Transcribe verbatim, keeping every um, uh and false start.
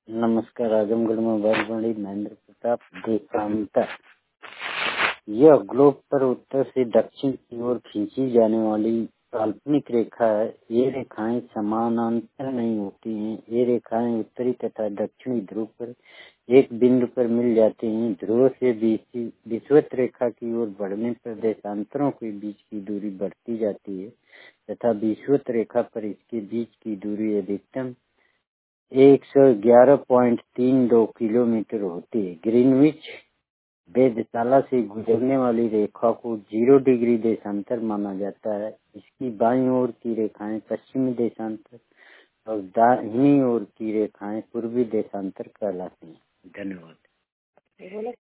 नमस्कार। आजमगढ़ में बागवानी महेंद्र प्रताप देशांतर। यह ग्लोब पर उत्तर से दक्षिण की ओर खींची जाने वाली काल्पनिक रेखा है। ये रेखाएं समानांतर नहीं होती हैं। ये रेखाएं उत्तरी तथा दक्षिणी ध्रुव पर एक बिंदु पर मिल जाती हैं। ध्रुव से विषुवत रेखा की ओर बढ़ने पर देशांतरों के बीच की दूरी बढ़ती जाती है तथा विषुवत रेखा पर इसके बीच की दूरी अधिकतम एक सौ ग्यारह पॉइंट तीन दो किलोमीटर होती है। ग्रीनविच वेधशाला से गुजरने वाली रेखा को जीरो डिग्री देशांतर माना जाता है। इसकी बाईं ओर की रेखाएं पश्चिमी देशांतर और दाहिनी ओर की रेखाएं पूर्वी देशांतर कहलाती हैं। धन्यवाद।